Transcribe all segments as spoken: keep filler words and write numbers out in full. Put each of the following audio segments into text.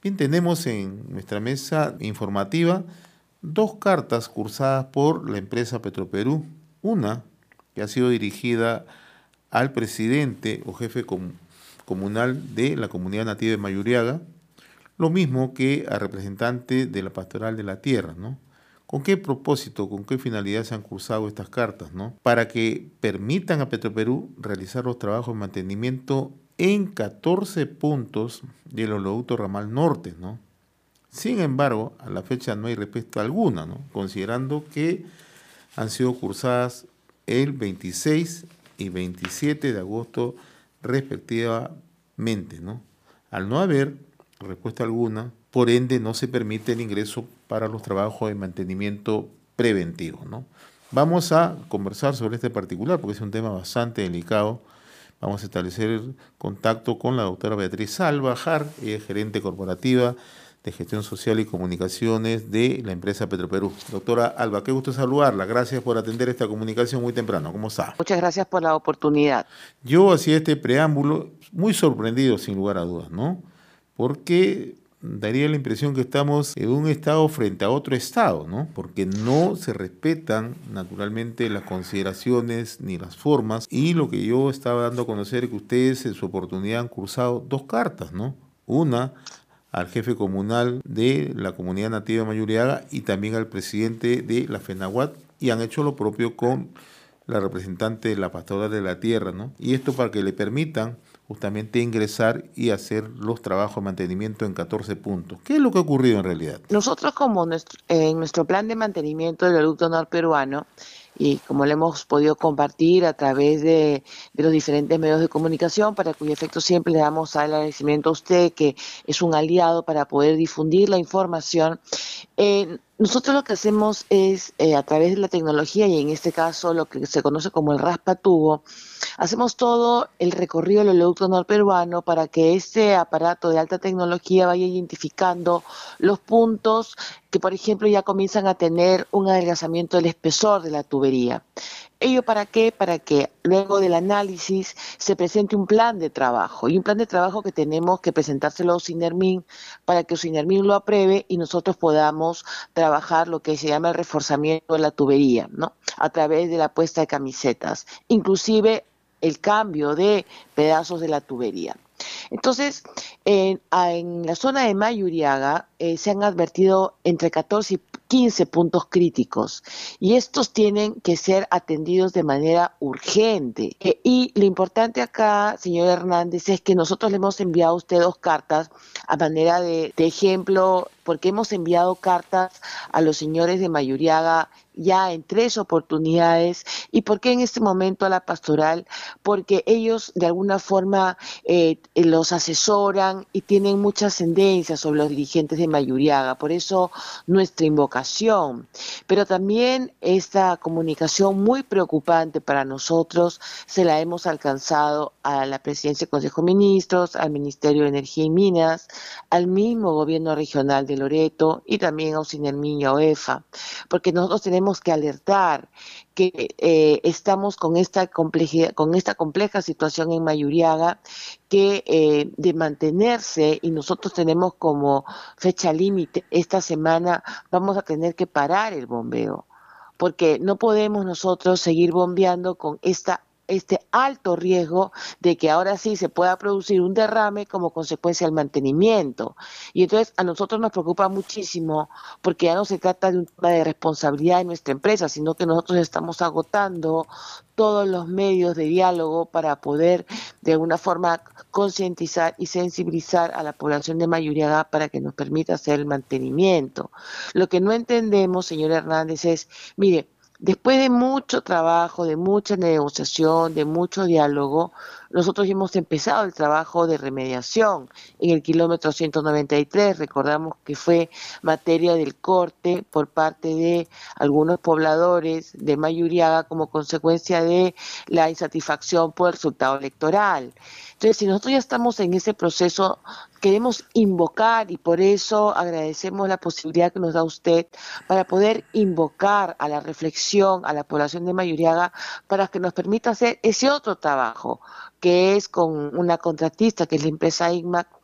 Bien, tenemos en nuestra mesa informativa dos cartas cursadas por la empresa Petroperú. Una que ha sido dirigida al presidente o jefe com- comunal de la comunidad nativa de Mayuriaga, lo mismo que al representante de la Pastoral de la Tierra, ¿no? ¿Con qué propósito, con qué finalidad se han cursado estas cartas, ¿no? Para que permitan a Petroperú realizar los trabajos de mantenimiento en catorce puntos del oleoducto ramal norte, ¿no? Sin embargo, a la fecha no hay respuesta alguna, ¿no? Considerando que han sido cursadas el veintiséis y veintisiete de agosto respectivamente, ¿no? Al no haber respuesta alguna, por ende no se permite el ingreso para los trabajos de mantenimiento preventivo, ¿no? Vamos a conversar sobre este particular porque es un tema bastante delicado. Vamos a establecer contacto con la doctora Beatriz Salvajar, ella es gerente corporativa de Gestión Social y Comunicaciones de la empresa Petroperú. Doctora Alba, qué gusto saludarla. Gracias por atender esta comunicación muy temprano. ¿Cómo está? Muchas gracias por la oportunidad. Yo hacía este preámbulo muy sorprendido, sin lugar a dudas, ¿no? Porque daría la impresión que estamos en un estado frente a otro estado, ¿no? Porque no se respetan naturalmente las consideraciones ni las formas. Y lo que yo estaba dando a conocer es que ustedes en su oportunidad han cursado dos cartas, ¿no? Una al jefe comunal de la comunidad nativa de Mayuriaga y también al presidente de la FENAWAT, y han hecho lo propio con la representante de la Pastoral de la Tierra, ¿no? Y esto para que le permitan justamente ingresar y hacer los trabajos de mantenimiento en catorce puntos. ¿Qué es lo que ha ocurrido en realidad? Nosotros, como nuestro, en nuestro plan de mantenimiento del oleoducto norperuano, y como lo hemos podido compartir a través de, de los diferentes medios de comunicación, para cuyo efecto siempre le damos el agradecimiento a usted, que es un aliado para poder difundir la información. Eh, nosotros lo que hacemos es, eh, a través de la tecnología, y en este caso lo que se conoce como el raspatubo, hacemos todo el recorrido del oleoducto norperuano para que este aparato de alta tecnología vaya identificando los puntos que, por ejemplo, ya comienzan a tener un adelgazamiento del espesor de la tubería. ¿Ello para qué? Para que luego del análisis se presente un plan de trabajo, y un plan de trabajo que tenemos que presentárselo a Sinermin para que Sinermin lo apruebe y nosotros podamos trabajar lo que se llama el reforzamiento de la tubería, ¿no? A través de la puesta de camisetas, inclusive el cambio de pedazos de la tubería. Entonces, en, en la zona de Mayuriaga eh, se han advertido entre catorce y quince puntos críticos, y estos tienen que ser atendidos de manera urgente. Eh, y lo importante acá, señor Hernández, es que nosotros le hemos enviado a usted dos cartas a manera de, de ejemplo, porque hemos enviado cartas a los señores de Mayuriaga ya en tres oportunidades. ¿Y por qué en este momento a la pastoral? Porque ellos de alguna forma eh, los asesoran y tienen mucha ascendencia sobre los dirigentes de Mayuriaga, por eso nuestra invocación. Pero también esta comunicación muy preocupante para nosotros se la hemos alcanzado a la Presidencia del Consejo de Ministros, al Ministerio de Energía y Minas, al mismo gobierno regional de Loreto y también a Sinermin y a OEFA, porque nosotros tenemos que alertar que eh, estamos con esta complejidad, con esta compleja situación en Mayuriaga, que eh, de mantenerse, y nosotros tenemos como fecha límite esta semana, vamos a tener que parar el bombeo, porque no podemos nosotros seguir bombeando con esta este alto riesgo de que ahora sí se pueda producir un derrame como consecuencia del mantenimiento. Y entonces a nosotros nos preocupa muchísimo, porque ya no se trata de un tema de responsabilidad de nuestra empresa, sino que nosotros estamos agotando todos los medios de diálogo para poder de alguna forma concientizar y sensibilizar a la población de Mayuriaga para que nos permita hacer el mantenimiento. Lo que no entendemos, señor Hernández, es, mire, después de mucho trabajo, de mucha negociación, de mucho diálogo, nosotros hemos empezado el trabajo de remediación en el kilómetro ciento noventa y tres. Recordamos que fue materia del corte por parte de algunos pobladores de Mayuriaga como consecuencia de la insatisfacción por el resultado electoral. Entonces, si nosotros ya estamos en ese proceso, queremos invocar, y por eso agradecemos la posibilidad que nos da usted para poder invocar a la reflexión a la población de Mayuriaga para que nos permita hacer ese otro trabajo, que es con una contratista, que es la empresa I C M A C,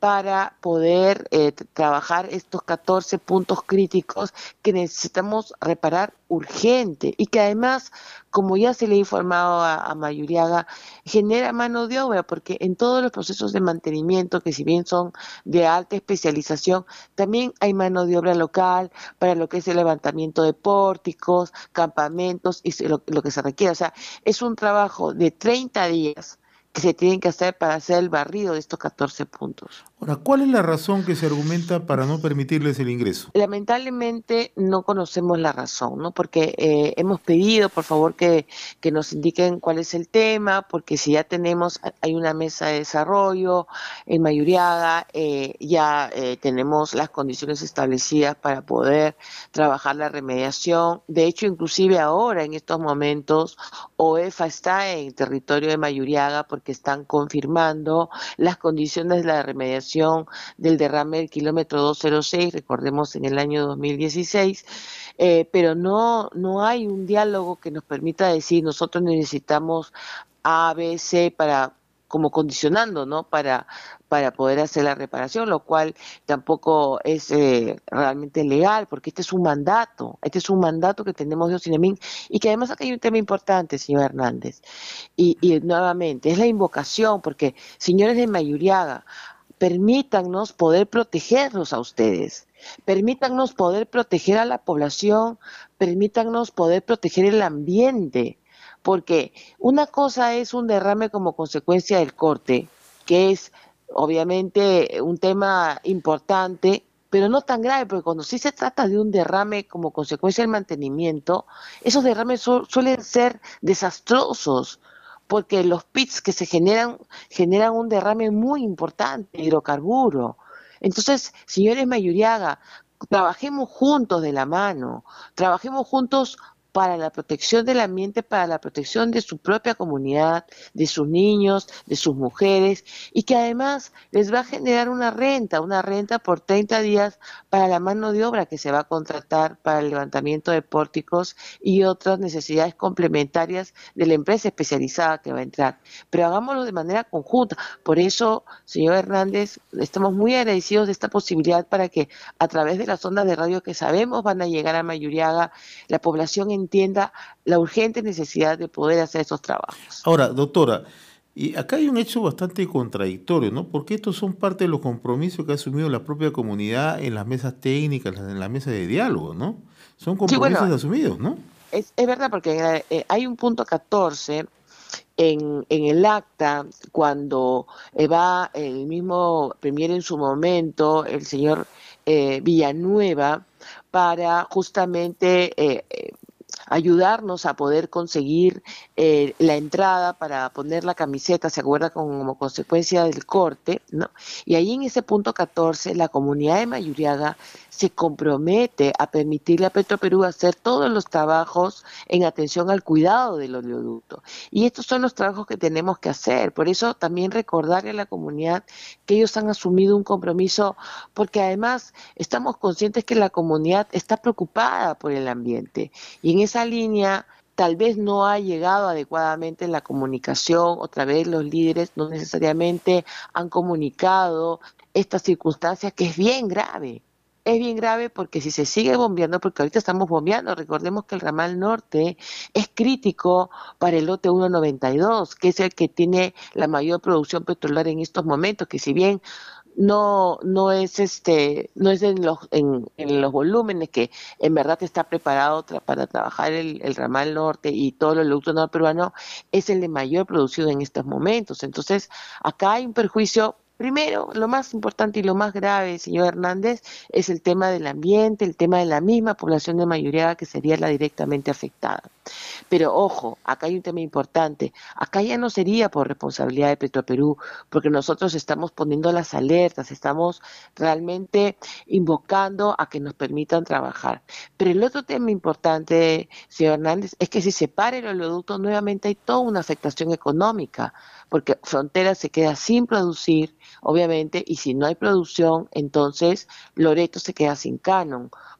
para poder eh, trabajar estos catorce puntos críticos que necesitamos reparar urgente y que además, como ya se le ha informado a, a Mayuriaga, genera mano de obra, porque en todos los procesos de mantenimiento, que si bien son de alta especialización, también hay mano de obra local para lo que es el levantamiento de pórticos, campamentos y lo, lo que se requiere. O sea, es un trabajo de treinta días que se tienen que hacer para hacer el barrido de estos catorce puntos. Ahora, ¿cuál es la razón que se argumenta para no permitirles el ingreso? Lamentablemente no conocemos la razón, ¿no? Porque eh, hemos pedido, por favor, que, que nos indiquen cuál es el tema, porque si ya tenemos, hay una mesa de desarrollo en Mayuriaga, eh, ya eh, tenemos las condiciones establecidas para poder trabajar la remediación. De hecho, inclusive ahora, en estos momentos, OEFA está en el territorio de Mayuriaga porque están confirmando las condiciones de la remediación del derrame del kilómetro doscientos seis, recordemos en el año dos mil dieciséis, eh, pero no, no hay un diálogo que nos permita decir nosotros necesitamos A, B, C para como condicionando, ¿no? Para, para poder hacer la reparación, lo cual tampoco es eh, realmente legal, porque este es un mandato, este es un mandato que tenemos de OCINEMIN y que además acá hay un tema importante, señor Hernández, y, y nuevamente es la invocación, porque señores de Mayuriaga, permítannos poder protegerlos a ustedes, permítannos poder proteger a la población, permítannos poder proteger el ambiente, porque una cosa es un derrame como consecuencia del corte, que es obviamente un tema importante, pero no tan grave, porque cuando sí se trata de un derrame como consecuencia del mantenimiento, esos derrames su- suelen ser desastrosos, porque los pits que se generan generan un derrame muy importante, hidrocarburo. Entonces, señores Mayuriaga, trabajemos juntos de la mano, trabajemos juntos para la protección del ambiente, para la protección de su propia comunidad, de sus niños, de sus mujeres, y que además les va a generar una renta, una renta por treinta días para la mano de obra que se va a contratar para el levantamiento de pórticos y otras necesidades complementarias de la empresa especializada que va a entrar. Pero hagámoslo de manera conjunta. Por eso, señor Hernández, estamos muy agradecidos de esta posibilidad para que a través de las ondas de radio que sabemos van a llegar a Mayuriaga, la población entienda la urgente necesidad de poder hacer estos trabajos. Ahora, doctora, y acá hay un hecho bastante contradictorio, ¿no? Porque estos son parte de los compromisos que ha asumido la propia comunidad en las mesas técnicas, en la mesa de diálogo, ¿no? Son Sí, bueno, compromisos asumidos, ¿no? es, es verdad porque eh, hay un punto catorce en, en el acta cuando eh, va el mismo premier en su momento, el señor eh, Villanueva, para justamente eh, eh, ayudarnos a poder conseguir eh, la entrada para poner la camiseta, ¿se acuerda? Como consecuencia del corte, ¿no? Y ahí en ese punto catorce, la comunidad de Mayuriaga se compromete a permitirle a Petroperú hacer todos los trabajos en atención al cuidado del oleoducto. Y estos son los trabajos que tenemos que hacer. Por eso también recordarle a la comunidad que ellos han asumido un compromiso, porque además estamos conscientes que la comunidad está preocupada por el ambiente. Y en esa línea tal vez no ha llegado adecuadamente la comunicación, otra vez los líderes no necesariamente han comunicado esta circunstancia que es bien grave. Es bien grave porque si se sigue bombeando, porque ahorita estamos bombeando, recordemos que el ramal norte es crítico para el lote ciento noventa y dos, que es el que tiene la mayor producción petrolera en estos momentos, que si bien no no es este no es en los en, en los volúmenes que en verdad está preparado tra para trabajar el, el ramal norte y todo el oleoducto norperuano, es el de mayor producción en estos momentos. Entonces acá hay un perjuicio. Primero, lo más importante y lo más grave, señor Hernández, es el tema del ambiente, el tema de la misma población de Mayuriaga que sería la directamente afectada. Pero ojo, acá hay un tema importante. Acá ya no sería por responsabilidad de Petroperú, porque nosotros estamos poniendo las alertas, estamos realmente invocando a que nos permitan trabajar. Pero el otro tema importante, señor Hernández, es que si se para el oleoducto, nuevamente hay toda una afectación económica, porque Frontera se queda sin producir, obviamente, y si no hay producción, entonces Loreto se queda sin canon,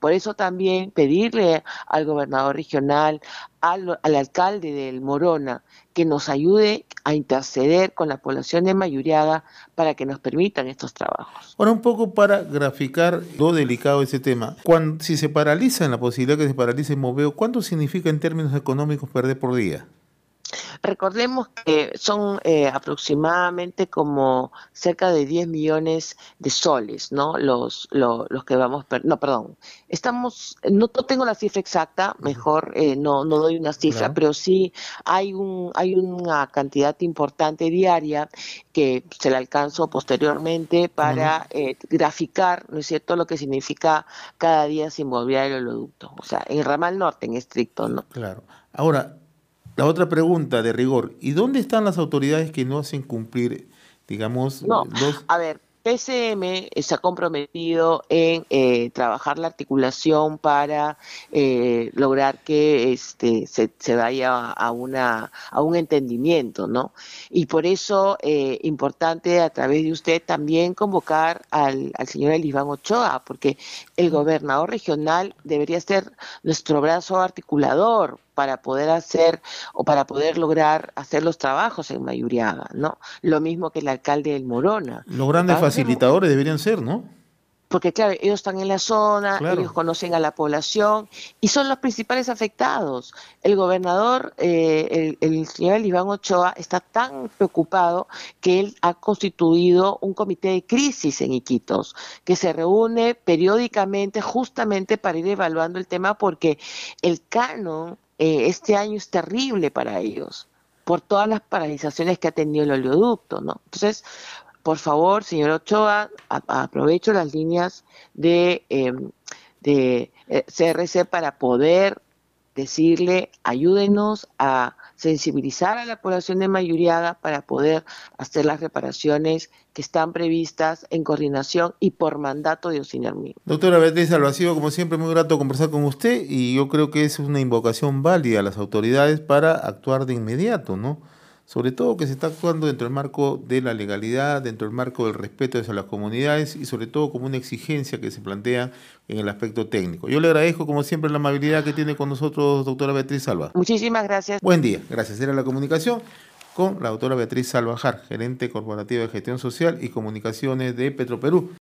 Por eso también pedirle al gobernador regional, al, al alcalde del Morona, que nos ayude a interceder con la población de Mayuriaga para que nos permitan estos trabajos. Ahora, un poco para graficar lo delicado de ese tema. Cuando, si se paraliza, en la posibilidad que se paralice Moveo, ¿cuánto significa en términos económicos perder por día? Recordemos que son eh, aproximadamente como cerca de diez millones de soles, ¿no? Los, los, los que vamos, per no, perdón, estamos, no, no tengo la cifra exacta, mejor eh, no, no doy una cifra, Claro. pero sí hay, un, hay una cantidad importante diaria que se la alcanzo posteriormente ¿Cómo no? para eh, graficar, ¿no es cierto?, lo que significa cada día sin volver al oleoducto, o sea, en el ramal norte en estricto, ¿no? Claro. Ahora, la otra pregunta de rigor, ¿y dónde están las autoridades que no hacen cumplir, digamos, No, los... a ver, P C M se ha comprometido en eh, trabajar la articulación para eh, lograr que este se, se vaya a una a un entendimiento, ¿no? Y por eso eh, importante a través de usted también convocar al, al señor Elisban Ochoa, porque el gobernador regional debería ser nuestro brazo articulador para poder hacer o para poder lograr hacer los trabajos en Mayuriaga, ¿no? Lo mismo que el alcalde del Morona. Los Lo que grandes pasa es que, facilitadores deberían ser, ¿no? porque claro, ellos están en la zona, ellos Claro. conocen a la población y son los principales afectados. El gobernador, eh, el, el señor Elisban Ochoa, está tan preocupado que él ha constituido un comité de crisis en Iquitos, que se reúne periódicamente justamente para ir evaluando el tema porque el canon eh, este año es terrible para ellos por todas las paralizaciones que ha tenido el oleoducto, ¿no? Entonces, por favor, señor Ochoa, a, aprovecho las líneas de, eh, de eh, C R C para poder decirle, ayúdenos a sensibilizar a la población de Mayuriaga para poder hacer las reparaciones que están previstas en coordinación y por mandato de Osinermin. Doctora Beatriz Alba, ha sido como siempre muy grato conversar con usted y yo creo que es una invocación válida a las autoridades para actuar de inmediato, ¿no? Sobre todo que se está actuando dentro del marco de la legalidad, dentro del marco del respeto hacia las comunidades y sobre todo como una exigencia que se plantea en el aspecto técnico. Yo le agradezco como siempre la amabilidad que tiene con nosotros, doctora Beatriz Alba. Muchísimas gracias. Buen día, gracias. Era la comunicación con la doctora Beatriz Salvajar, gerente corporativa de gestión social y comunicaciones de Petroperú.